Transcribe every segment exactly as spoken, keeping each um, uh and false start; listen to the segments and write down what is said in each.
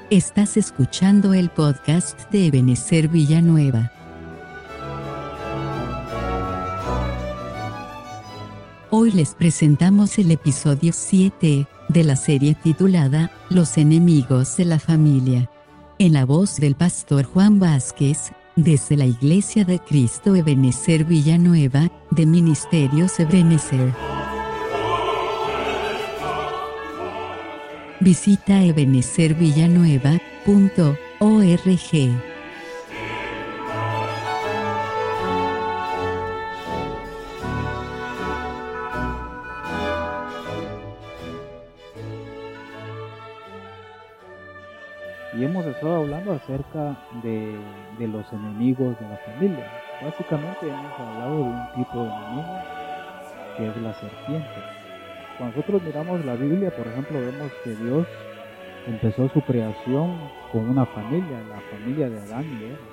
Estás escuchando el podcast de Ebenezer Villanueva. Hoy les presentamos el episodio siete de la serie titulada Los enemigos de la familia, en la voz del pastor Juan Vázquez, desde la Iglesia de Cristo Ebenezer Villanueva, de Ministerios Ebenezer. Visita ebenezer villanueva punto org. Y hemos estado hablando acerca de, de los enemigos de la familia. Básicamente hemos hablado de un tipo de enemigo que es la serpiente. Cuando nosotros miramos la Biblia, por ejemplo, vemos que Dios empezó su creación con una familia, la familia de Adán y Eva.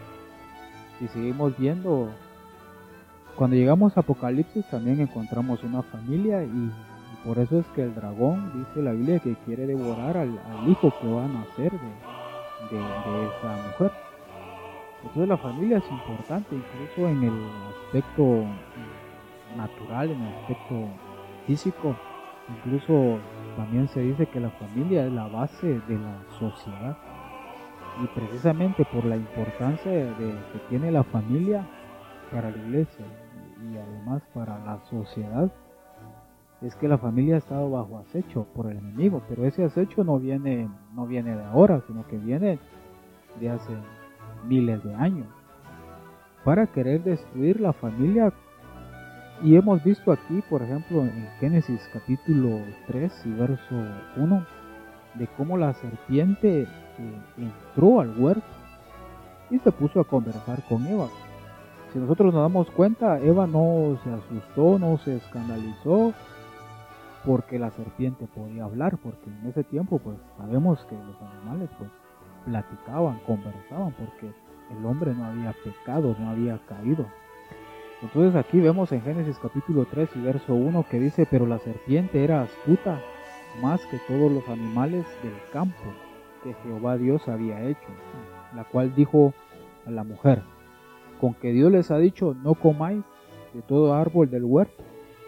Y seguimos viendo, cuando llegamos a Apocalipsis también encontramos una familia y, y por eso es que el dragón, dice la Biblia, que quiere devorar al, al hijo que va a nacer de, de, de esa mujer. Entonces la familia es importante, incluso en el aspecto natural, en el aspecto físico. Incluso también se dice que la familia es la base de la sociedad, y precisamente por la importancia de, de, que tiene la familia para la iglesia y además para la sociedad, es que la familia ha estado bajo acecho por el enemigo. Pero ese acecho no viene, no viene de ahora, sino que viene de hace miles de años, para querer destruir la familia. Y hemos visto aquí, por ejemplo, en Génesis capítulo tres y verso uno, de cómo la serpiente eh, entró al huerto y se puso a conversar con Eva. Si nosotros nos damos cuenta, Eva no se asustó, no se escandalizó porque la serpiente podía hablar, porque en ese tiempo pues sabemos que los animales pues platicaban, conversaban, porque el hombre no había pecado, no había caído. Entonces aquí vemos en Génesis capítulo tres y verso uno que dice: pero la serpiente era astuta más que todos los animales del campo que Jehová Dios había hecho, la cual dijo a la mujer: con que Dios les ha dicho, no comáis de todo árbol del huerto.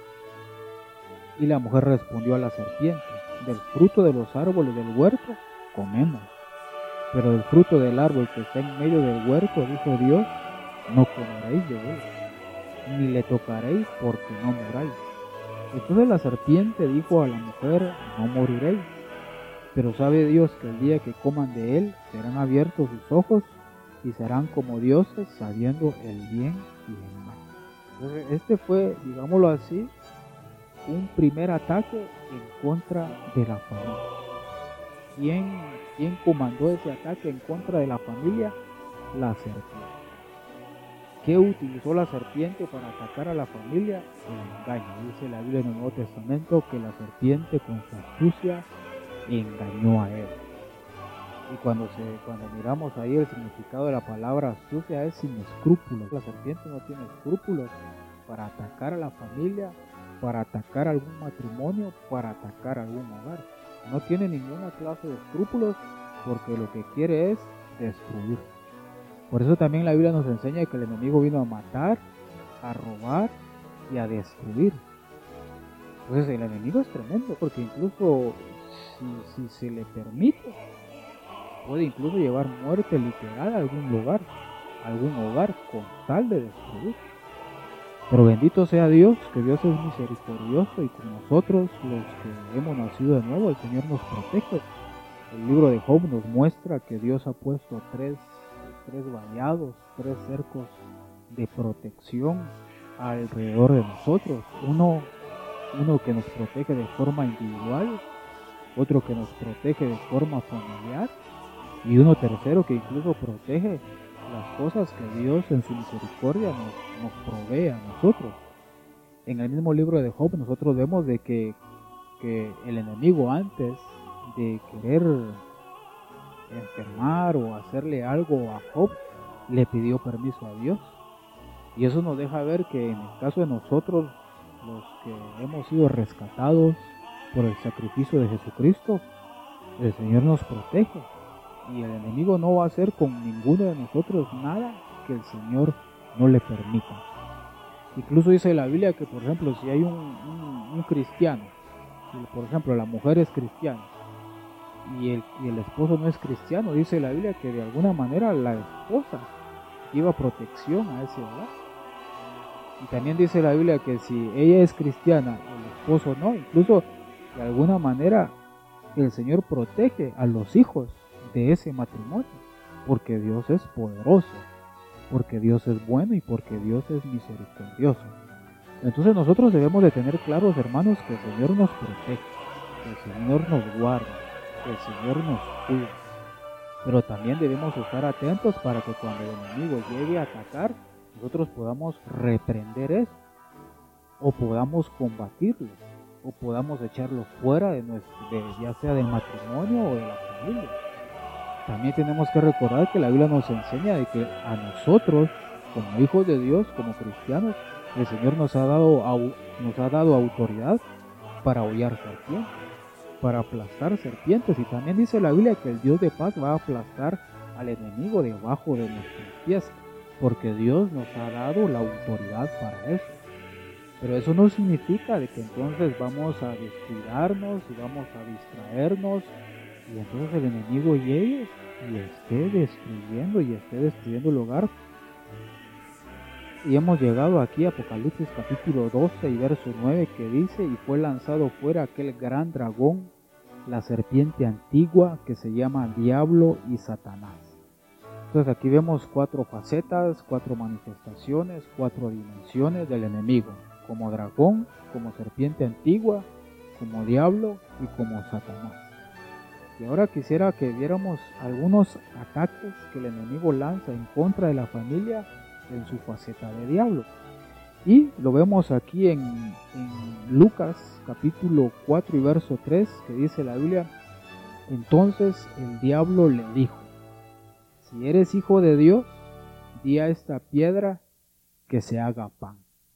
Y la mujer respondió a la serpiente: del fruto de los árboles del huerto comemos, pero del fruto del árbol que está en medio del huerto, dijo Dios, no comeréis de él, ni le tocaréis, porque no moráis. Entonces la serpiente dijo a la mujer: no moriréis, pero sabe Dios que el día que coman de él serán abiertos sus ojos y serán como dioses, sabiendo el bien y el mal. Entonces este fue, digámoslo así, un primer ataque en contra de la familia. ¿Quién, quién comandó ese ataque en contra de la familia? La serpiente. ¿Qué utilizó la serpiente para atacar a la familia? El engaño. Dice la Biblia en el Nuevo Testamento que la serpiente con su astucia engañó a Eva. Y cuando, se, cuando miramos ahí el significado de la palabra astucia, es sin escrúpulos. La serpiente no tiene escrúpulos para atacar a la familia, para atacar algún matrimonio, para atacar algún hogar. No tiene ninguna clase de escrúpulos, porque lo que quiere es destruir. Por eso también la Biblia nos enseña que el enemigo vino a matar, a robar y a destruir. Entonces el enemigo es tremendo, porque incluso si, si se le permite, puede incluso llevar muerte literal a algún lugar, a algún hogar, con tal de destruir. Pero bendito sea Dios, que Dios es misericordioso, y con nosotros los que hemos nacido de nuevo, el Señor nos protege. El libro de Job nos muestra que Dios ha puesto tres tres vallados, tres cercos de protección alrededor de nosotros. Uno, uno que nos protege de forma individual, otro que nos protege de forma familiar, y uno tercero que incluso protege las cosas que Dios en su misericordia nos, nos provee a nosotros. En el mismo libro de Job nosotros vemos de que, que el enemigo, antes de querer enfermar o hacerle algo a Job, le pidió permiso a Dios. Y eso nos deja ver que en el caso de nosotros, los que hemos sido rescatados por el sacrificio de Jesucristo, el Señor nos protege. Y el enemigo no va a hacer con ninguno de nosotros nada que el Señor no le permita. Incluso dice la Biblia que, por ejemplo, si hay un, un, un cristiano, si por ejemplo la mujer es cristiana y el, y el esposo no es cristiano, dice la Biblia que de alguna manera la esposa lleva protección a ese hogar. Y también dice la Biblia que si ella es cristiana, el esposo no, incluso de alguna manera el Señor protege a los hijos de ese matrimonio, porque Dios es poderoso, porque Dios es bueno y porque Dios es misericordioso. Entonces nosotros debemos de tener claros, hermanos, que el Señor nos protege, que el Señor nos guarda, que el Señor nos cuida. Pero también debemos estar atentos para que cuando el enemigo llegue a atacar, nosotros podamos reprender eso, o podamos combatirlo, o podamos echarlo fuera de nuestro, de, ya sea del matrimonio o de la familia. También tenemos que recordar que la Biblia nos enseña de que a nosotros, como hijos de Dios, como cristianos, el Señor nos ha dado, nos ha dado autoridad para hollar serpientes, para aplastar serpientes. Y también dice la Biblia que el Dios de paz va a aplastar al enemigo debajo de nuestros pies, porque Dios nos ha dado la autoridad para eso. Pero eso no significa de que entonces vamos a descuidarnos y vamos a distraernos y entonces el enemigo llegue y esté destruyendo y esté destruyendo el hogar. Y hemos llegado aquí a Apocalipsis capítulo doce y verso nueve, que dice: y fue lanzado fuera aquel gran dragón, la serpiente antigua, que se llama Diablo y Satanás. Entonces aquí vemos cuatro facetas, cuatro manifestaciones, cuatro dimensiones del enemigo: como dragón, como serpiente antigua, como diablo y como Satanás. Y ahora quisiera que viéramos algunos ataques que el enemigo lanza en contra de la familia en su faceta de diablo. Y lo vemos aquí en, en Lucas capítulo cuatro y verso tres, que dice la Biblia: entonces el diablo le dijo: si eres hijo de Dios, di a esta piedra que se haga pan.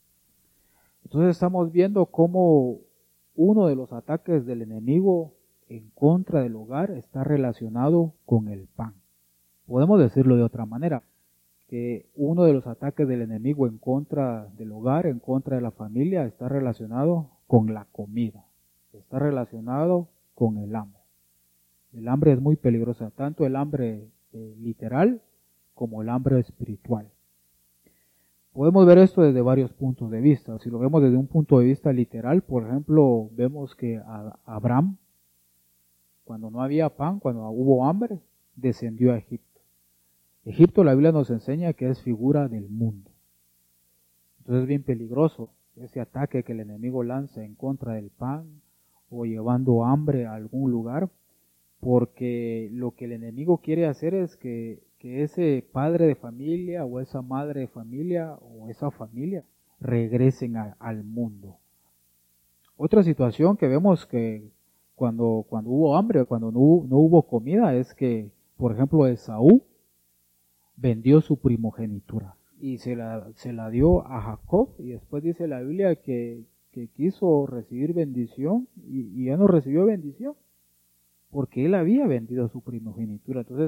Entonces estamos viendo cómo uno de los ataques del enemigo en contra del hogar está relacionado con el pan. Podemos decirlo de otra manera, que uno de los ataques del enemigo en contra del hogar, en contra de la familia, está relacionado con la comida, está relacionado con el hambre. El hambre es muy peligrosa, tanto el hambre eh, literal como el hambre espiritual. Podemos ver esto desde varios puntos de vista. Si lo vemos desde un punto de vista literal, por ejemplo, vemos que a Abraham, cuando no había pan, cuando hubo hambre, descendió a Egipto. Egipto, la Biblia nos enseña que es figura del mundo. Entonces es bien peligroso ese ataque que el enemigo lanza en contra del pan o llevando hambre a algún lugar, porque lo que el enemigo quiere hacer es que, que ese padre de familia o esa madre de familia o esa familia regresen a, al mundo. Otra situación que vemos que cuando, cuando hubo hambre, cuando no hubo, no hubo comida, es que, por ejemplo, Esaú vendió su primogenitura y se la, se la dio a Jacob, y después dice la Biblia que, que quiso recibir bendición y, y ya no recibió bendición porque él había vendido su primogenitura. Entonces,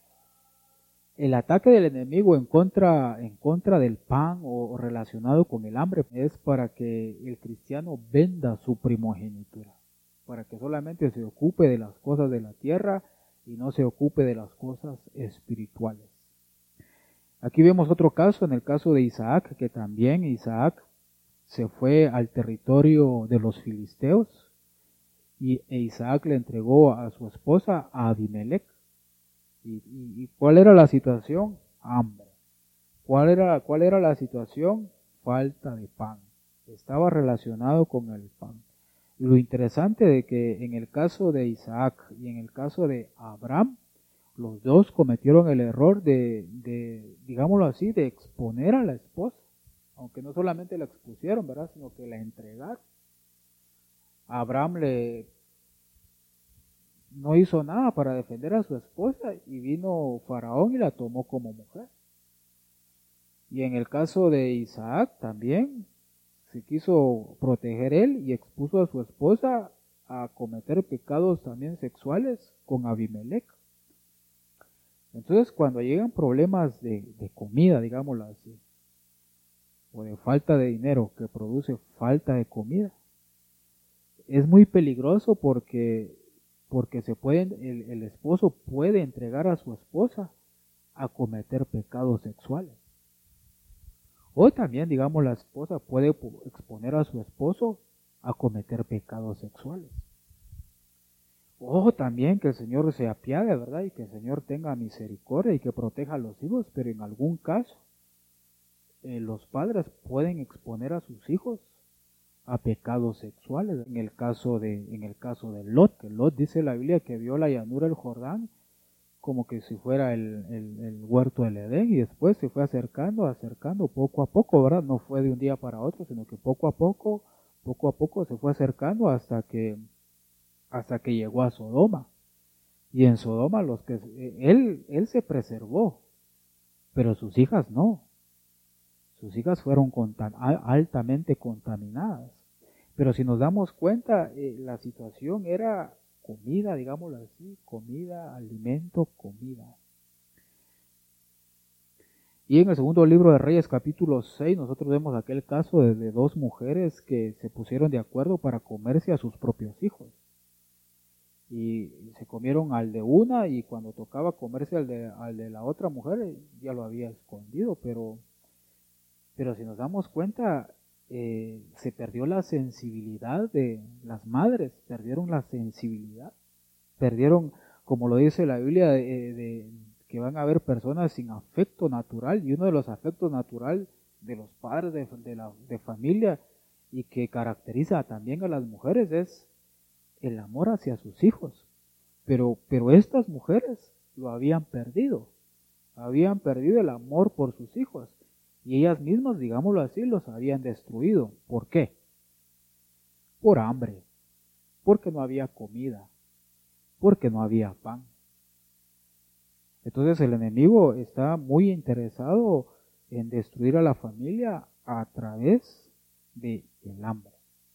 el ataque del enemigo en contra, en contra del pan o relacionado con el hambre es para que el cristiano venda su primogenitura, para que solamente se ocupe de las cosas de la tierra y no se ocupe de las cosas espirituales. Aquí vemos otro caso, en el caso de Isaac, que también Isaac se fue al territorio de los filisteos y e Isaac le entregó a su esposa a Abimelech. ¿Y, y, y cuál era la situación? Hambre. ¿Cuál era, cuál era la situación? Falta de pan. Estaba relacionado con el pan. Lo interesante de que en el caso de Isaac y en el caso de Abraham, los dos cometieron el error de, de, digámoslo así, de exponer a la esposa. Aunque no solamente la expusieron, ¿verdad?, sino que la entregaron. A Abraham le no hizo nada para defender a su esposa y vino Faraón y la tomó como mujer. Y en el caso de Isaac también se quiso proteger él y expuso a su esposa a cometer pecados también sexuales con Abimelech. Entonces, cuando llegan problemas de, de comida, digámoslo así, o de falta de dinero que produce falta de comida, es muy peligroso porque, porque se pueden, el, el esposo puede entregar a su esposa a cometer pecados sexuales. O también, digamos, la esposa puede exponer a su esposo a cometer pecados sexuales. O también que el Señor se apiade, ¿verdad? Y que el Señor tenga misericordia y que proteja a los hijos, pero en algún caso eh, los padres pueden exponer a sus hijos a pecados sexuales. En el caso de, en el caso de Lot, que Lot dice la Biblia que vio la llanura del Jordán como que si fuera el, el, el huerto del Edén, y después se fue acercando, acercando poco a poco, ¿verdad? No fue de un día para otro, sino que poco a poco, poco a poco se fue acercando hasta que hasta que llegó a Sodoma. Y en Sodoma los que él, él se preservó, pero sus hijas no. Sus hijas fueron contam- altamente contaminadas. Pero si nos damos cuenta, eh, la situación era comida, digámoslo así, comida, alimento, comida. Y en el segundo libro de Reyes, capítulo seis, nosotros vemos aquel caso de, de dos mujeres que se pusieron de acuerdo para comerse a sus propios hijos. Y se comieron al de una, y cuando tocaba comerse al de, al de la otra mujer, ya lo había escondido, pero, pero si nos damos cuenta, eh, se perdió la sensibilidad de las madres, perdieron la sensibilidad, perdieron, como lo dice la Biblia, de, de, que van a haber personas sin afecto natural, y uno de los afectos natural de los padres de, de, la, de familia, y que caracteriza también a las mujeres, es el amor hacia sus hijos. Pero, pero estas mujeres lo habían perdido, habían perdido el amor por sus hijos, y ellas mismas, digámoslo así, los habían destruido. ¿Por qué? Por hambre, porque no había comida, porque no había pan. Entonces el enemigo está muy interesado en destruir a la familia a través del hambre,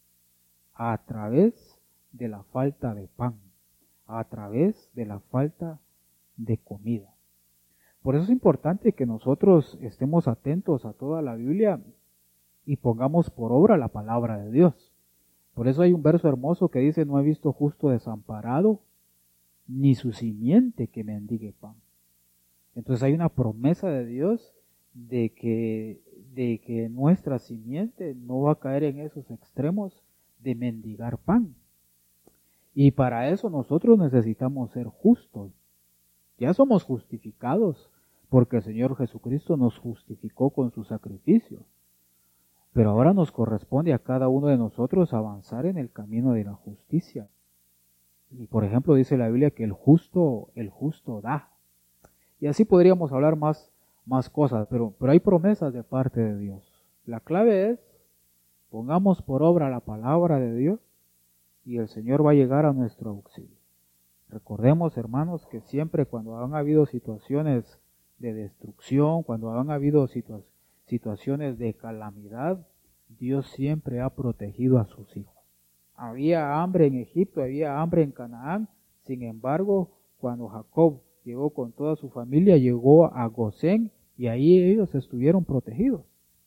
a través de la falta de pan, a través de la falta de comida. Por eso es importante que nosotros estemos atentos a toda la Biblia y pongamos por obra la palabra de Dios. Por eso hay un verso hermoso que dice: no he visto justo desamparado, ni su simiente que mendigue pan. Entonces hay una promesa de Dios de que, de que nuestra simiente no va a caer en esos extremos de mendigar pan. Y para eso nosotros necesitamos ser justos. Ya somos justificados porque el Señor Jesucristo nos justificó con su sacrificio. Pero ahora nos corresponde a cada uno de nosotros avanzar en el camino de la justicia. Y por ejemplo dice la Biblia que el justo, el justo da. Y así podríamos hablar más, más cosas, pero, pero hay promesas de parte de Dios. La clave es, pongamos por obra la palabra de Dios y el Señor va a llegar a nuestro auxilio. Recordemos, hermanos, que siempre cuando han habido situaciones de destrucción, cuando han habido situa- situaciones de calamidad, Dios siempre ha protegido a sus hijos. Había hambre en Egipto, había hambre en Canaán, sin embargo, cuando Jacob llegó con toda su familia, llegó a Gosén y ahí ellos estuvieron protegidos.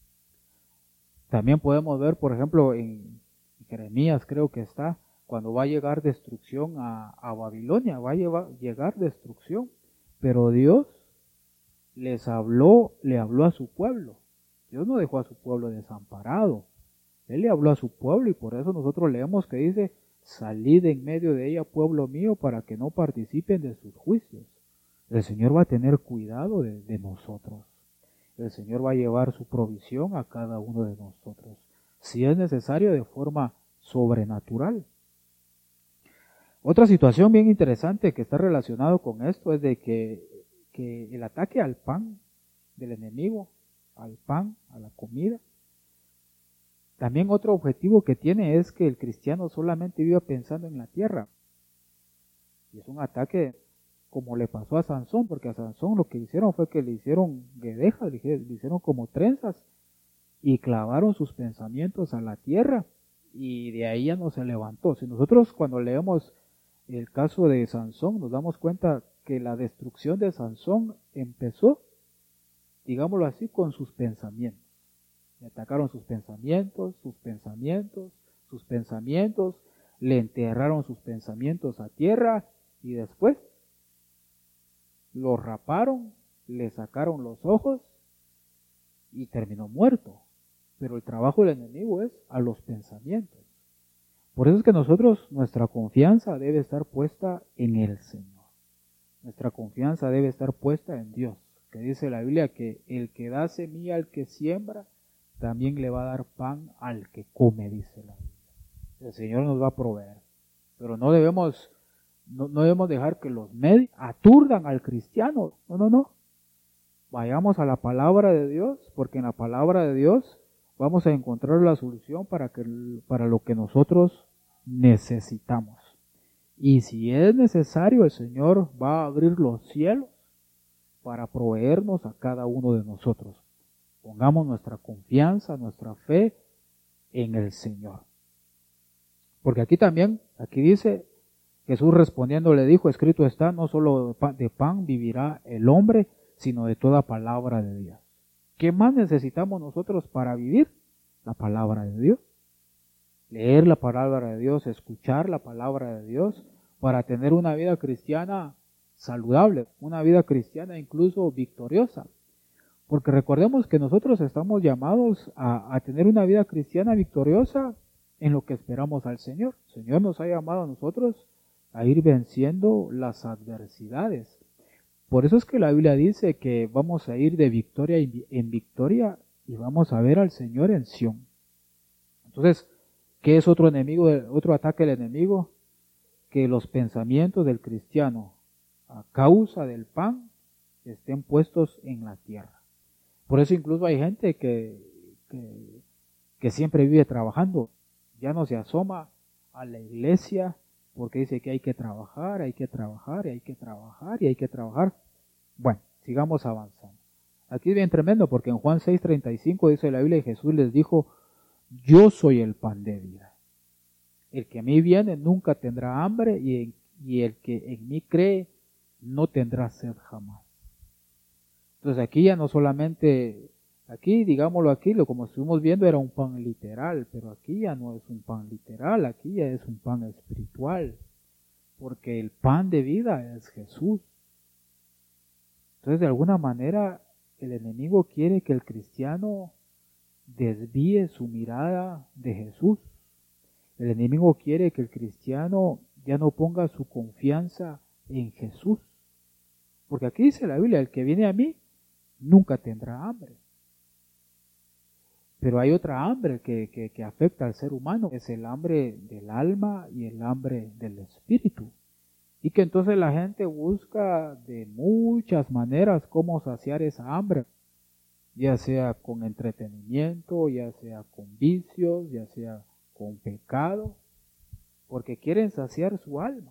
También podemos ver, por ejemplo, en Jeremías creo que está, cuando va a llegar destrucción a, a Babilonia, va a llevar, llegar destrucción, pero Dios les habló, le habló a su pueblo. Dios no dejó a su pueblo desamparado. Él le habló a su pueblo y por eso nosotros leemos que dice: salid en medio de ella, pueblo mío, para que no participen de sus juicios. El Señor va a tener cuidado de, de nosotros. El Señor va a llevar su provisión a cada uno de nosotros, si es necesario, de forma sobrenatural. Otra situación bien interesante que está relacionado con esto es de que, que el ataque al pan del enemigo, al pan, a la comida, también otro objetivo que tiene es que el cristiano solamente viva pensando en la tierra. Y es un ataque como le pasó a Sansón, porque a Sansón lo que hicieron fue que le hicieron guedejas, le hicieron como trenzas y clavaron sus pensamientos a la tierra y de ahí ya no se levantó. Si nosotros cuando leemos el caso de Sansón nos damos cuenta que la destrucción de Sansón empezó, digámoslo así, con sus pensamientos. Le atacaron sus pensamientos, sus pensamientos, sus pensamientos, le enterraron sus pensamientos a tierra y después lo raparon, le sacaron los ojos y terminó muerto. Pero el trabajo del enemigo es a los pensamientos. Por eso es que nosotros, nuestra confianza debe estar puesta en el Señor. Nuestra confianza debe estar puesta en Dios, que dice la Biblia que el que da semilla al que siembra, también le va a dar pan al que come, dice la Biblia. El Señor nos va a proveer, pero no debemos, no, no debemos dejar que los medios aturdan al cristiano. No, no, no. Vayamos a la palabra de Dios, porque en la palabra de Dios vamos a encontrar la solución para, que, para lo que nosotros necesitamos. Y si es necesario, el Señor va a abrir los cielos para proveernos a cada uno de nosotros. Pongamos nuestra confianza, nuestra fe en el Señor. Porque aquí también, aquí dice, Jesús respondiendo le dijo, escrito está, no solo de pan vivirá el hombre, sino de toda palabra de Dios. ¿Qué más necesitamos nosotros para vivir? La palabra de Dios. Leer la palabra de Dios, escuchar la palabra de Dios, para tener una vida cristiana saludable, una vida cristiana incluso victoriosa. Porque recordemos que nosotros estamos llamados a, a tener una vida cristiana victoriosa en lo que esperamos al Señor. El Señor nos ha llamado a nosotros a ir venciendo las adversidades. Por eso es que la Biblia dice que vamos a ir de victoria en victoria y vamos a ver al Señor en Sión. Entonces, ¿qué es otro enemigo, otro ataque del enemigo? Que los pensamientos del cristiano, a causa del pan, estén puestos en la tierra. Por eso incluso hay gente que, que, que siempre vive trabajando, ya no se asoma a la iglesia porque dice que hay que trabajar, hay que trabajar, y hay que trabajar, y hay que trabajar. Bueno, sigamos avanzando. Aquí es bien tremendo porque en Juan seis treinta y cinco dice la Biblia y Jesús les dijo, yo soy el pan de vida. El que a mí viene nunca tendrá hambre y, y el que en mí cree no tendrá sed jamás. Entonces aquí ya no solamente, aquí digámoslo aquí, lo como estuvimos viendo era un pan literal, pero aquí ya no es un pan literal, aquí ya es un pan espiritual, porque el pan de vida es Jesús. Entonces de alguna manera el enemigo quiere que el cristiano desvíe su mirada de Jesús. El enemigo quiere que el cristiano ya no ponga su confianza en Jesús. Porque aquí dice la Biblia, el que viene a mí nunca tendrá hambre. Pero hay otra hambre que, que, que afecta al ser humano, es el hambre del alma y el hambre del espíritu. Y que entonces la gente busca de muchas maneras cómo saciar esa hambre, ya sea con entretenimiento, ya sea con vicios, ya sea con pecado, porque quieren saciar su alma.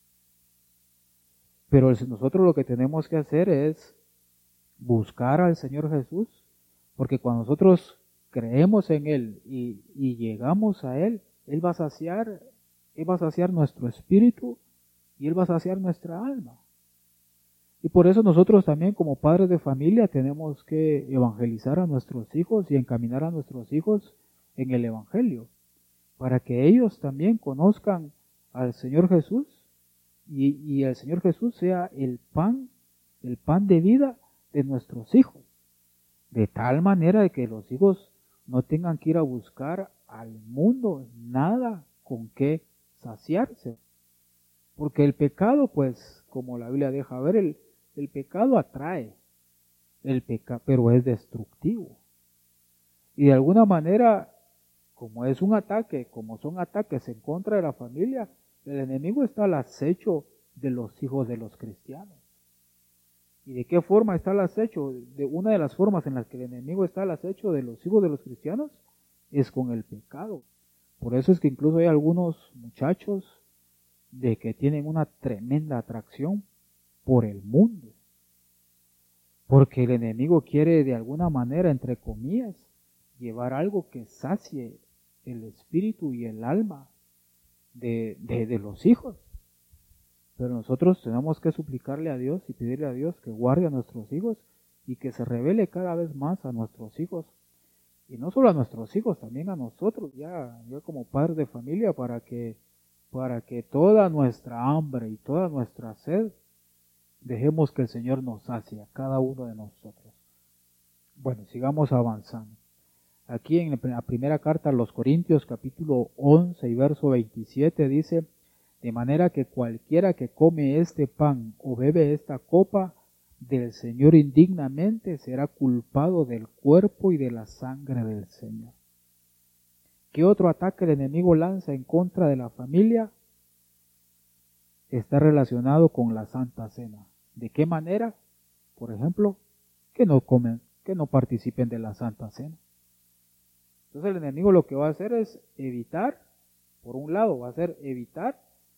Pero nosotros lo que tenemos que hacer es buscar al Señor Jesús, porque cuando nosotros creemos en Él y, y llegamos a Él, Él va a saciar, Él va a saciar nuestro espíritu y Él va a saciar nuestra alma. Y por eso nosotros también como padres de familia tenemos que evangelizar a nuestros hijos y encaminar a nuestros hijos en el Evangelio, para que ellos también conozcan al Señor Jesús y, y el Señor Jesús sea el pan, el pan de vida de nuestros hijos, de tal manera de que los hijos no tengan que ir a buscar al mundo nada con qué saciarse, porque el pecado, pues, como la Biblia deja ver, el, el pecado atrae, el peca, pero es destructivo, y de alguna manera, como es un ataque, como son ataques en contra de la familia, el enemigo está al acecho de los hijos de los cristianos. ¿Y de qué forma está el acecho? De una de las formas en las que el enemigo está al acecho de los hijos de los cristianos es con el pecado. Por eso es que incluso hay algunos muchachos de que tienen una tremenda atracción por el mundo. Porque el enemigo quiere de alguna manera, entre comillas, llevar algo que sacie el espíritu y el alma de, de, de los hijos. Pero nosotros tenemos que suplicarle a Dios y pedirle a Dios que guarde a nuestros hijos y que se revele cada vez más a nuestros hijos. Y no solo a nuestros hijos, también a nosotros, ya, ya como padres de familia, para que, para que toda nuestra hambre y toda nuestra sed, dejemos que el Señor nos sacie a cada uno de nosotros. Bueno, sigamos avanzando. Aquí en la primera carta a los Corintios, capítulo once y verso veintisiete, dice: de manera que cualquiera que come este pan o bebe esta copa del Señor indignamente será culpado del cuerpo y de la sangre del Señor. ¿Qué otro ataque el enemigo lanza en contra de la familia? Está relacionado con la Santa Cena. ¿De qué manera? Por ejemplo, que no comen, que no participen de la Santa Cena. Entonces el enemigo lo que va a hacer es evitar, por un lado, va a hacer evitar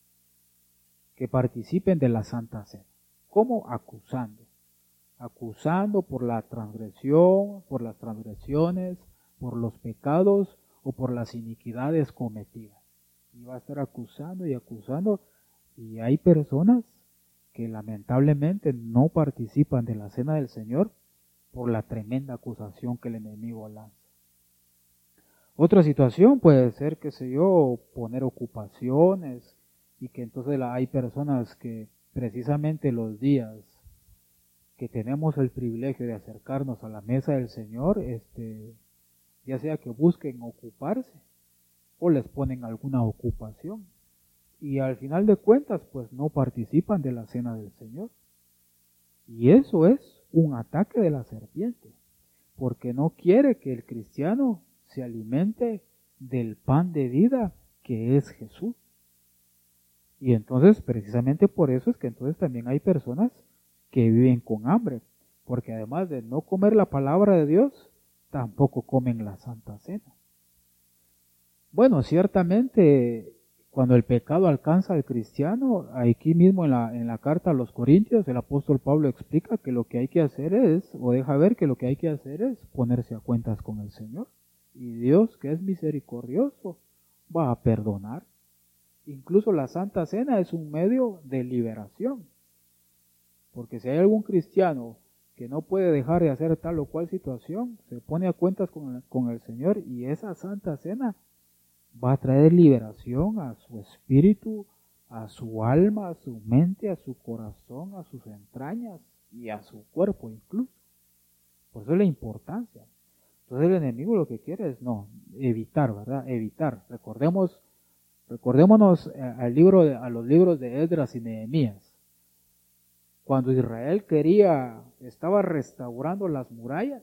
que participen de la Santa Cena. ¿Cómo? Acusando. Acusando por la transgresión, por las transgresiones, por los pecados o por las iniquidades cometidas. Y va a estar acusando y acusando. Y hay personas que lamentablemente no participan de la Cena del Señor por la tremenda acusación que el enemigo lanza. Otra situación puede ser, qué sé yo, poner ocupaciones, y que entonces hay personas que precisamente los días que tenemos el privilegio de acercarnos a la mesa del Señor, este, ya sea que busquen ocuparse o les ponen alguna ocupación, y al final de cuentas pues no participan de la cena del Señor. Y eso es un ataque de la serpiente, porque no quiere que el cristiano se alimente del pan de vida que es Jesús. Y entonces, precisamente por eso es que entonces también hay personas que viven con hambre, porque además de no comer la palabra de Dios, tampoco comen la Santa Cena. Bueno, ciertamente, cuando el pecado alcanza al cristiano, aquí mismo en la, en la carta a los Corintios, el apóstol Pablo explica que lo que hay que hacer es, o deja ver que lo que hay que hacer es ponerse a cuentas con el Señor. Y Dios, que es misericordioso, va a perdonar. Incluso la Santa Cena es un medio de liberación. Porque si hay algún cristiano que no puede dejar de hacer tal o cual situación, se pone a cuentas con el, con el Señor, y esa Santa Cena va a traer liberación a su espíritu, a su alma, a su mente, a su corazón, a sus entrañas y a su cuerpo incluso. Por eso es la importancia. Entonces el enemigo lo que quiere es no, evitar, ¿verdad? Evitar. Recordemos, recordémonos al libro de, a los libros de Esdras y Nehemías. Cuando Israel quería, estaba restaurando las murallas,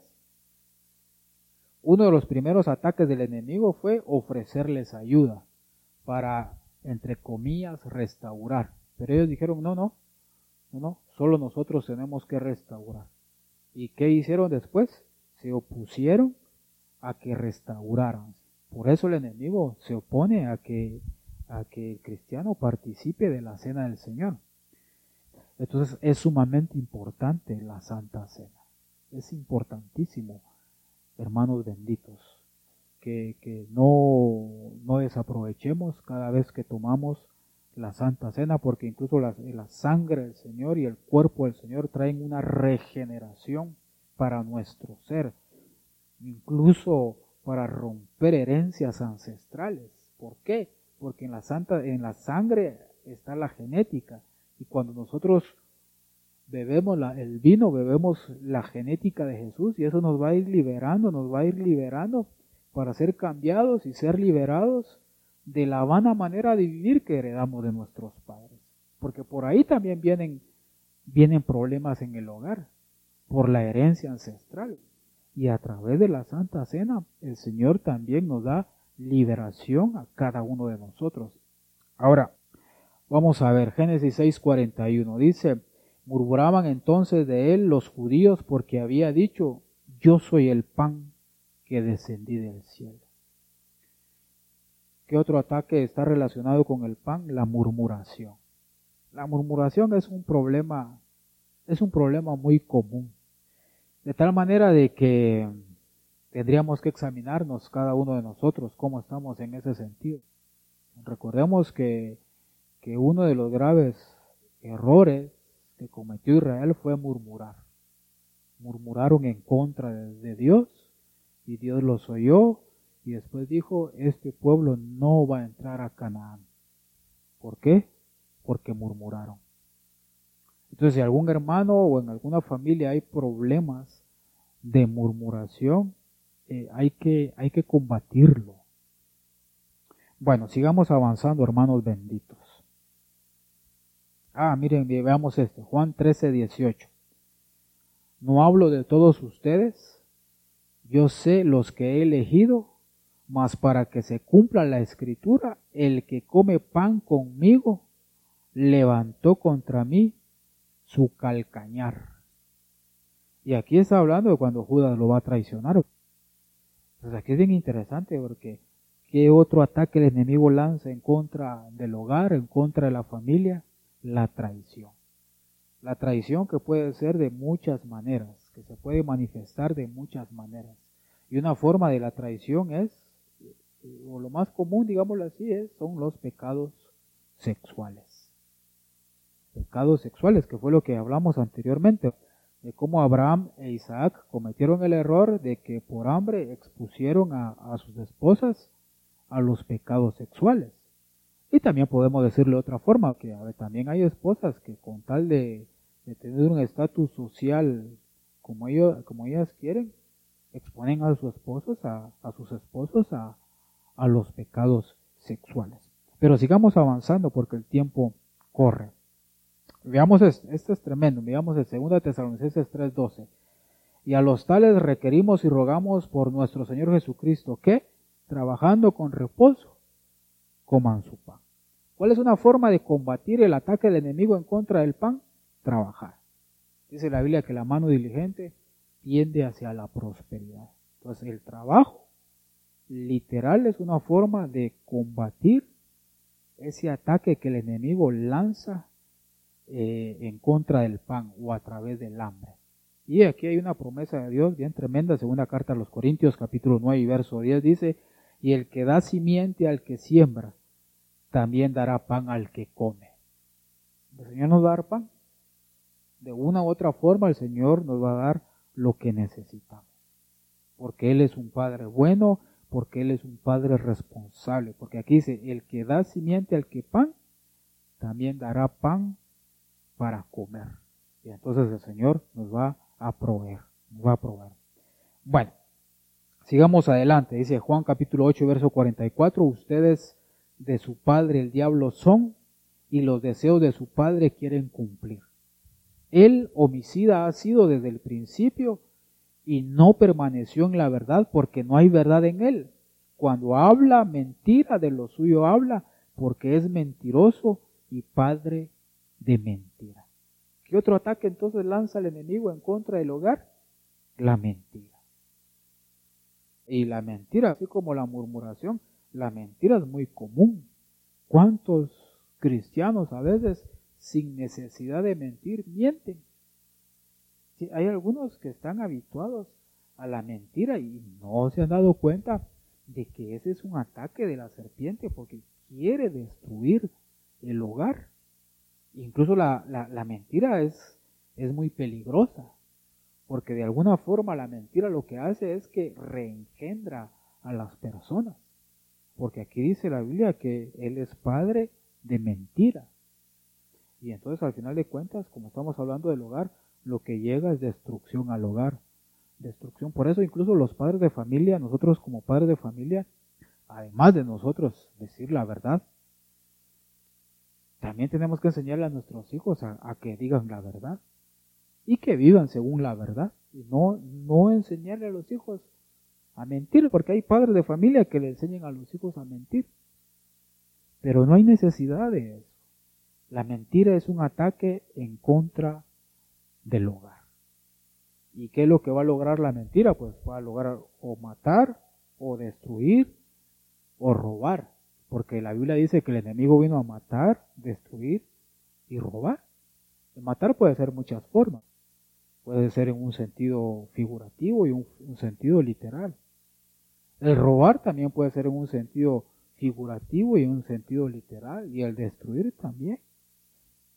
uno de los primeros ataques del enemigo fue ofrecerles ayuda para, entre comillas, restaurar. Pero ellos dijeron, no, no, no, no, solo nosotros tenemos que restaurar. ¿Y qué hicieron después? Se opusieron a que restauraran. Por eso el enemigo se opone a que, a que el cristiano participe de la cena del Señor. Entonces es sumamente importante la Santa Cena. Es importantísimo, hermanos benditos, que, que no, no desaprovechemos cada vez que tomamos la Santa Cena, porque incluso la, la sangre del Señor y el cuerpo del Señor traen una regeneración para nuestro ser, incluso para romper herencias ancestrales. ¿Por qué? Porque en la santa, en la sangre está la genética, y cuando nosotros bebemos la, el vino, bebemos la genética de Jesús, y eso nos va a ir liberando, nos va a ir liberando para ser cambiados y ser liberados de la vana manera de vivir que heredamos de nuestros padres. Porque por ahí también vienen, vienen problemas en el hogar, por la herencia ancestral. Y a través de la Santa Cena, el Señor también nos da liberación a cada uno de nosotros. Ahora, vamos a ver, Génesis seis cuarenta y uno dice: murmuraban entonces de él los judíos porque había dicho, yo soy el pan que descendí del cielo. ¿Qué otro ataque está relacionado con el pan? La murmuración. La murmuración es un problema, es un problema muy común. De tal manera de que tendríamos que examinarnos cada uno de nosotros cómo estamos en ese sentido. Recordemos que, que uno de los graves errores que cometió Israel fue murmurar. Murmuraron en contra de, de Dios y Dios los oyó y después dijo, este pueblo no va a entrar a Canaán. ¿Por qué? Porque murmuraron. Entonces, si algún hermano o en alguna familia hay problemas de murmuración, eh, hay que, hay que combatirlo. Bueno, sigamos avanzando, hermanos benditos. Ah, miren, veamos este, Juan trece, dieciocho. No hablo de todos ustedes, yo sé los que he elegido, mas para que se cumpla la escritura, el que come pan conmigo, levantó contra mí su calcañar. Y aquí está hablando de cuando Judas lo va a traicionar. Pues aquí es bien interesante porque ¿qué otro ataque el enemigo lanza en contra del hogar, en contra de la familia? La traición. La traición que puede ser de muchas maneras, que se puede manifestar de muchas maneras. Y una forma de la traición es, o lo más común, digámoslo así, es, son los pecados sexuales. Pecados sexuales, que fue lo que hablamos anteriormente, de cómo Abraham e Isaac cometieron el error de que por hambre expusieron a, a sus esposas a los pecados sexuales. Y también podemos decirle de otra forma, que a ver, también hay esposas que con tal de, de tener un estatus social como, ellos, como ellas quieren, exponen a sus esposos, a, a sus esposos a, a los pecados sexuales. Pero sigamos avanzando porque el tiempo corre. Veamos esto, esto es tremendo, veamos el segundo Tesalonicenses tres doce. Y a los tales requerimos y rogamos por nuestro Señor Jesucristo que, trabajando con reposo, coman su pan. ¿Cuál es una forma de combatir el ataque del enemigo en contra del pan? Trabajar. Dice la Biblia que la mano diligente tiende hacia la prosperidad. Entonces el trabajo literal es una forma de combatir ese ataque que el enemigo lanza eh, en contra del pan o a través del hambre. Y aquí hay una promesa de Dios bien tremenda, segunda carta a los Corintios, capítulo nueve y verso diez, dice, y el que da simiente al que siembra, también dará pan al que come. ¿El Señor nos va a dar pan? De una u otra forma el Señor nos va a dar lo que necesitamos. Porque Él es un Padre bueno, porque Él es un Padre responsable. Porque aquí dice, el que da simiente al que pan, también dará pan para comer. Y entonces el Señor nos va a proveer, nos va a proveer. Bueno, sigamos adelante. Dice Juan capítulo ocho, verso cuarenta y cuatro, ustedes de su padre el diablo son, y los deseos de su padre quieren cumplir. Él, homicida, ha sido desde el principio, y no permaneció en la verdad, porque no hay verdad en él. Cuando habla mentira, de lo suyo habla, porque es mentiroso y padre de mentira. ¿Qué otro ataque entonces lanza el enemigo en contra del hogar? La mentira. Y la mentira, así como la murmuración, la mentira es muy común. ¿Cuántos cristianos a veces, sin necesidad de mentir, mienten? Sí, hay algunos que están habituados a la mentira y no se han dado cuenta de que ese es un ataque de la serpiente porque quiere destruir el hogar. Incluso la, la, la mentira es, es muy peligrosa, porque de alguna forma la mentira lo que hace es que reengendra a las personas. Porque aquí dice la Biblia que Él es padre de mentira. Y entonces al final de cuentas, como estamos hablando del hogar, lo que llega es destrucción al hogar. Destrucción. Por eso incluso los padres de familia, nosotros como padres de familia, además de nosotros decir la verdad, también tenemos que enseñarle a nuestros hijos a, a que digan la verdad y que vivan según la verdad. Y no, no enseñarle a los hijos a mentir, porque hay padres de familia que le enseñan a los hijos a mentir. Pero no hay necesidad de eso. La mentira es un ataque en contra del hogar. ¿Y qué es lo que va a lograr la mentira? Pues va a lograr o matar, o destruir, o robar. Porque la Biblia dice que el enemigo vino a matar, destruir y robar. El matar puede ser muchas formas. Puede ser en un sentido figurativo y un, un sentido literal. El robar también puede ser en un sentido figurativo y en un sentido literal. Y el destruir también.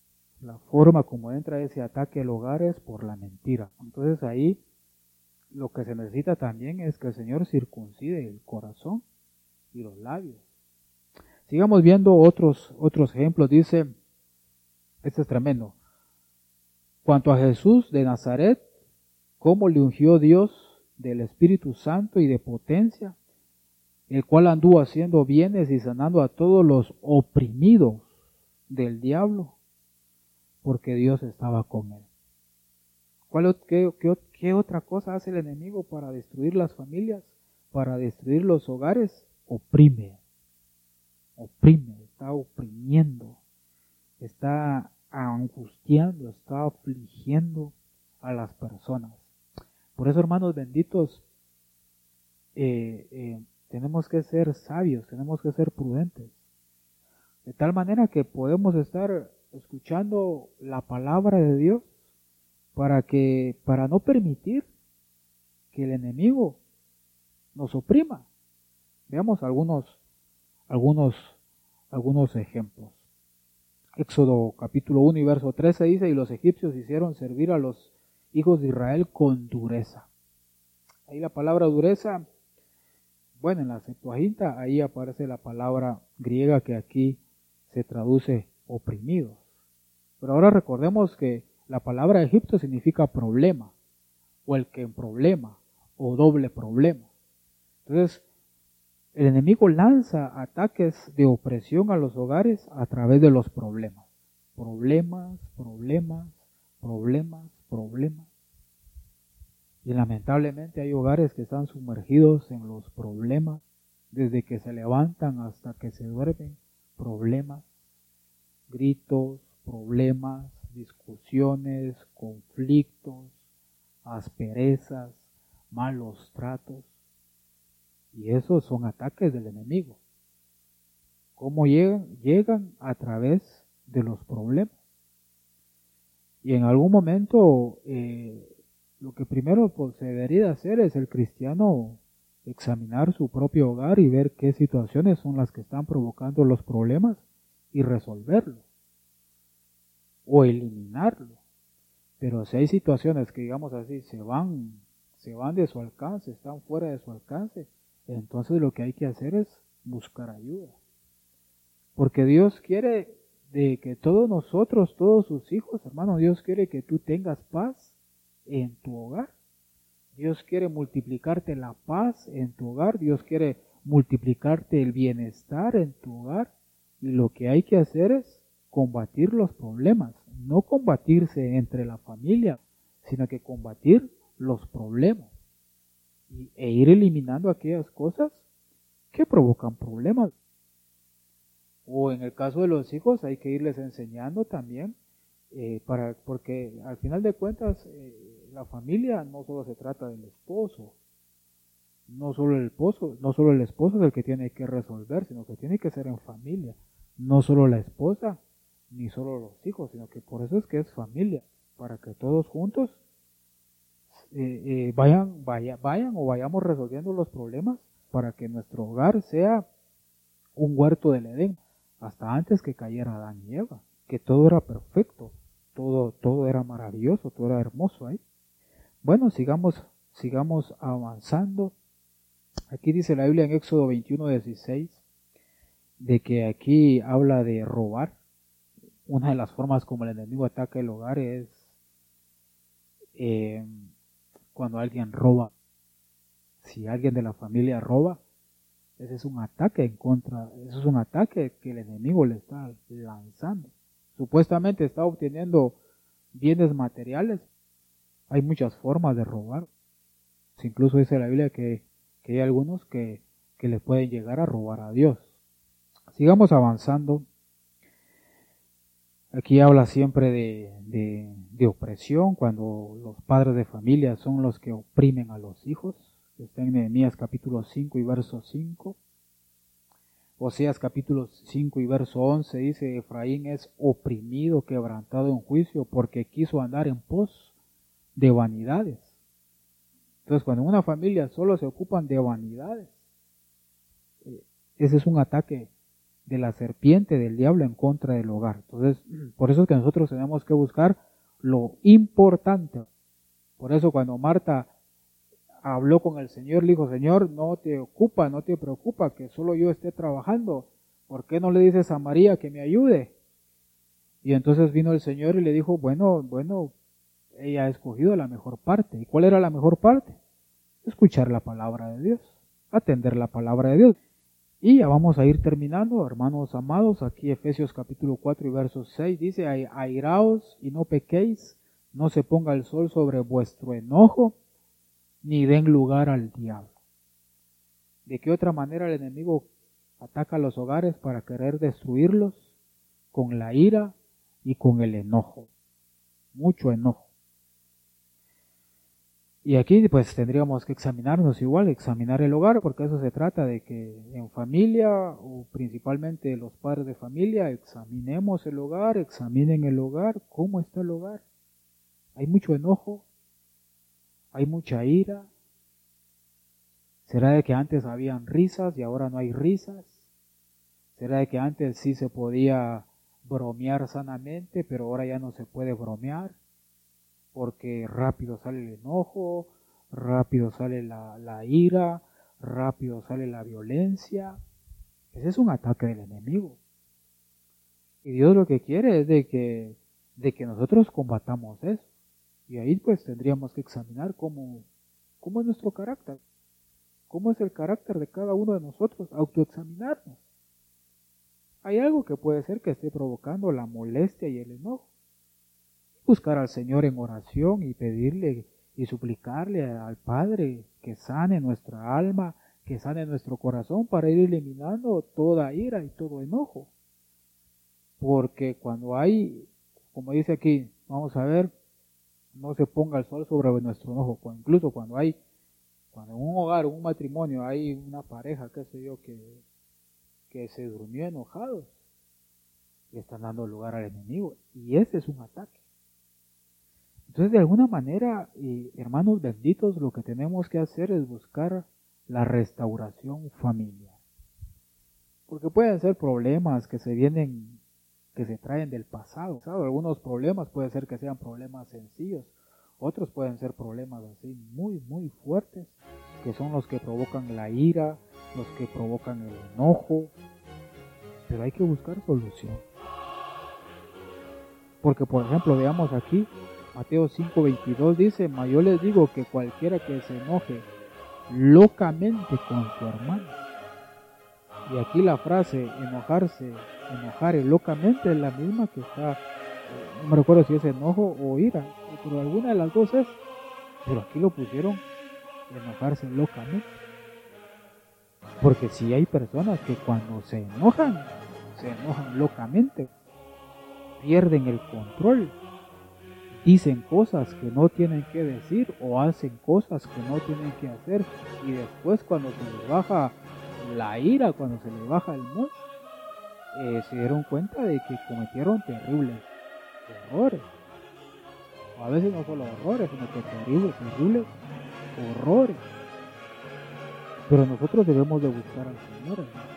La forma como entra ese ataque al hogar es por la mentira. Entonces ahí lo que se necesita también es que el Señor circuncide el corazón y los labios. Sigamos viendo otros, otros ejemplos. Dice, este es tremendo. Cuanto a Jesús de Nazaret, cómo le ungió Dios del Espíritu Santo y de potencia, el cual anduvo haciendo bienes y sanando a todos los oprimidos del diablo, porque Dios estaba con él. ¿Cuál, qué, qué, qué otra cosa hace el enemigo para destruir las familias, para destruir los hogares? Oprime, oprime, está oprimiendo, está angustiando, está afligiendo a las personas. Por eso, hermanos benditos, eh, eh, tenemos que ser sabios, tenemos que ser prudentes, de tal manera que podemos estar escuchando la palabra de Dios para que, para no permitir que el enemigo nos oprima. Veamos algunos, algunos, algunos ejemplos. Éxodo capítulo uno y verso trece dice, y los egipcios hicieron servir a los hijos de Israel con dureza. Ahí la palabra dureza, bueno, en la Septuaginta, ahí aparece la palabra griega que aquí se traduce oprimidos. Pero ahora recordemos que la palabra Egipto significa problema, o el que en problema, o doble problema. Entonces, el enemigo lanza ataques de opresión a los hogares a través de los problemas. Problemas, problemas, problemas, problemas. Y lamentablemente hay hogares que están sumergidos en los problemas, desde que se levantan hasta que se duermen, problemas, gritos, problemas, discusiones, conflictos, asperezas, malos tratos. Y esos son ataques del enemigo. ¿Cómo llegan? Llegan a través de los problemas. Y en algún momento, eh, lo que primero pues, se debería hacer es el cristiano examinar su propio hogar y ver qué situaciones son las que están provocando los problemas y resolverlos o eliminarlo. Pero si hay situaciones que, digamos así, se van, se van de su alcance, están fuera de su alcance, entonces lo que hay que hacer es buscar ayuda. Porque Dios quiere de que todos nosotros, todos sus hijos, hermano, Dios quiere que tú tengas paz en tu hogar. Dios quiere multiplicarte la paz en tu hogar. Dios quiere multiplicarte el bienestar en tu hogar. Y lo que hay que hacer es combatir los problemas. No combatirse entre la familia, sino que combatir los problemas. Y, e ir eliminando aquellas cosas que provocan problemas. O en el caso de los hijos hay que irles enseñando también, eh, para, porque al final de cuentas eh, la familia no solo se trata del esposo, no solo el esposo, no solo el esposo es el que tiene que resolver, sino que tiene que ser en familia, no solo la esposa ni solo los hijos, sino que por eso es que es familia, para que todos juntos eh, eh, vayan, vaya, vayan o vayamos resolviendo los problemas para que nuestro hogar sea un huerto del Edén. Hasta antes que cayera Adán y Eva, que todo era perfecto, todo, todo era maravilloso, todo era hermoso ahí. Bueno, sigamos, sigamos avanzando. Aquí dice la Biblia en Éxodo veintiuno dieciséis, de que aquí habla de robar. Una de las formas como el enemigo ataca el hogar es eh, cuando alguien roba. Si alguien de la familia roba, ese es un ataque en contra, eso es un ataque que el enemigo le está lanzando. Supuestamente está obteniendo bienes materiales. Hay muchas formas de robar. Incluso dice la Biblia que, que hay algunos que, que le pueden llegar a robar a Dios. Sigamos avanzando. Aquí habla siempre de, de, de opresión, cuando los padres de familia son los que oprimen a los hijos. Está en Nehemías capítulo cinco y verso cinco. Oseas capítulo cinco y verso once dice, Efraín es oprimido, quebrantado en juicio, porque quiso andar en pos de vanidades. Entonces, cuando en una familia solo se ocupan de vanidades, ese es un ataque de la serpiente, del diablo en contra del hogar. Entonces, por eso es que nosotros tenemos que buscar lo importante. Por eso cuando Marta habló con el Señor, le dijo, Señor, no te ocupa, no te preocupa que solo yo esté trabajando. ¿Por qué no le dices a María que me ayude? Y entonces vino el Señor y le dijo, bueno, bueno, ella ha escogido la mejor parte. ¿Y cuál era la mejor parte? Escuchar la palabra de Dios, atender la palabra de Dios. Y ya vamos a ir terminando, hermanos amados. Aquí Efesios capítulo cuatro y verso seis dice, airaos y no pequéis, no se ponga el sol sobre vuestro enojo, ni den lugar al diablo. ¿De qué otra manera el enemigo ataca los hogares para querer destruirlos? Con la ira y con el enojo, mucho enojo. Y aquí pues tendríamos que examinarnos igual, examinar el hogar, porque eso se trata de que en familia, o principalmente los padres de familia, examinemos el hogar, examinen el hogar, cómo está el hogar. Hay mucho enojo, hay mucha ira. ¿Será de que antes habían risas y ahora no hay risas? ¿Será de que antes sí se podía bromear sanamente, pero ahora ya no se puede bromear? Porque rápido sale el enojo, rápido sale la, la ira, rápido sale la violencia. Ese es un ataque del enemigo. Y Dios lo que quiere es de que, de que nosotros combatamos eso. Y ahí pues tendríamos que examinar cómo, cómo es nuestro carácter, cómo es el carácter de cada uno de nosotros, autoexaminarnos. Hay algo que puede ser que esté provocando la molestia y el enojo. Buscar al Señor en oración y pedirle y suplicarle al Padre que sane nuestra alma, que sane nuestro corazón para ir eliminando toda ira y todo enojo. Porque cuando hay, como dice aquí, vamos a ver, no se ponga el sol sobre nuestro enojo. Incluso cuando hay, cuando en un hogar, en un matrimonio, hay una pareja, qué sé yo, que, que se durmió enojados, le están dando lugar al enemigo. Y ese es un ataque. Entonces, de alguna manera, y hermanos benditos, lo que tenemos que hacer es buscar la restauración familiar. Porque pueden ser problemas que se vienen, que se traen del pasado. Algunos problemas pueden ser que sean problemas sencillos, otros pueden ser problemas así muy, muy fuertes, que son los que provocan la ira, los que provocan el enojo. Pero hay que buscar solución. Porque, por ejemplo, veamos aquí, Mateo cinco veintidós dice, mas yo les digo que cualquiera que se enoje locamente con su hermano. Y aquí la frase enojarse, enojar locamente es la misma que está, no me recuerdo si es enojo o ira, pero alguna de las dos es, pero aquí lo pusieron enojarse locamente. Porque si hay personas que cuando se enojan, se enojan locamente, pierden el control. Dicen cosas que no tienen que decir o hacen cosas que no tienen que hacer, y después cuando se les baja la ira, cuando se les baja el mood, eh, se dieron cuenta de que cometieron terribles errores. O a veces no solo errores, sino que terribles, terribles horrores. Pero nosotros debemos de buscar al Señor, hermano.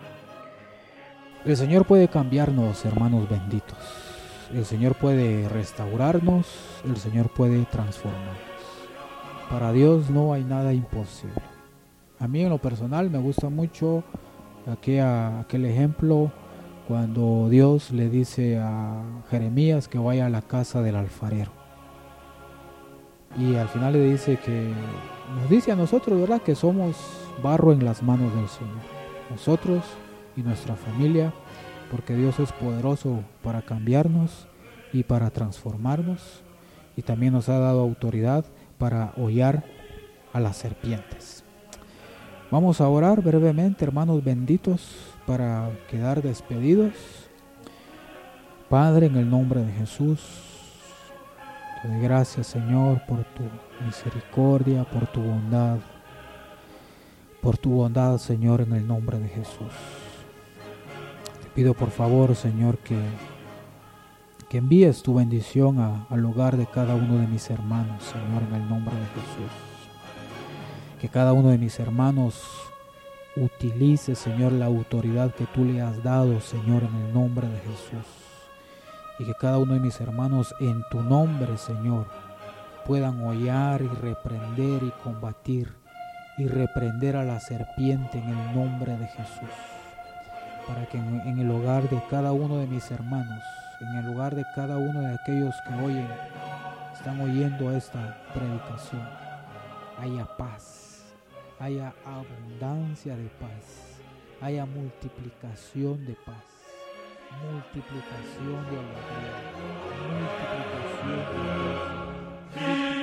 El Señor puede cambiarnos, hermanos benditos. El Señor puede restaurarnos, el Señor puede transformarnos. Para Dios no hay nada imposible. A mí en lo personal me gusta mucho aquel, aquel ejemplo cuando Dios le dice a Jeremías que vaya a la casa del alfarero. Y al final le dice que, nos dice a nosotros, ¿verdad?, que somos barro en las manos del Señor. Nosotros y nuestra familia, porque Dios es poderoso para cambiarnos y para transformarnos, y también nos ha dado autoridad para hollar a las serpientes. Vamos a orar brevemente, hermanos benditos, para quedar despedidos. Padre, en el nombre de Jesús, te doy gracias, Señor, por tu misericordia, por tu bondad, por tu bondad, Señor, en el nombre de Jesús. Pido por favor, Señor, que, que envíes tu bendición a, al hogar de cada uno de mis hermanos, Señor, en el nombre de Jesús. Que cada uno de mis hermanos utilice, Señor, la autoridad que tú le has dado, Señor, en el nombre de Jesús. Y que cada uno de mis hermanos en tu nombre, Señor, puedan hollar y reprender y combatir y reprender a la serpiente en el nombre de Jesús. Para que en, en el hogar de cada uno de mis hermanos, en el hogar de cada uno de aquellos que oyen, están oyendo esta predicación, haya paz, haya abundancia de paz, haya multiplicación de paz, multiplicación de alegría, multiplicación de gozo,